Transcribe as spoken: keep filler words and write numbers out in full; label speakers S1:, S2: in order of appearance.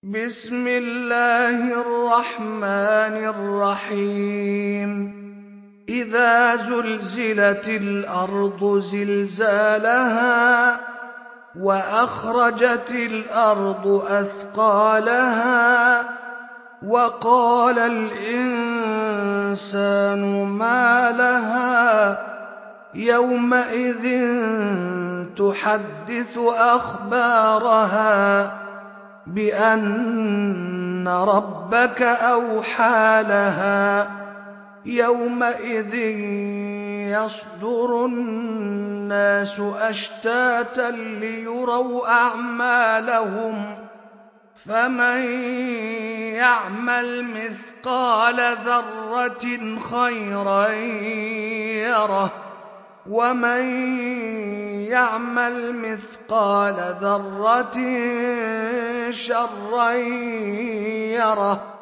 S1: بسم الله الرحمن الرحيم إذا زلزلت الأرض زلزالها وأخرجت الأرض أثقالها وقال الإنسان ما لها يومئذ تحدث أخبارها بأن ربك أوحى لها يومئذ يصدر الناس أشتاتا ليروا أعمالهم فمن يعمل مثقال ذرة خيرا يره ومن يعمل مثقال ذرة شرا يره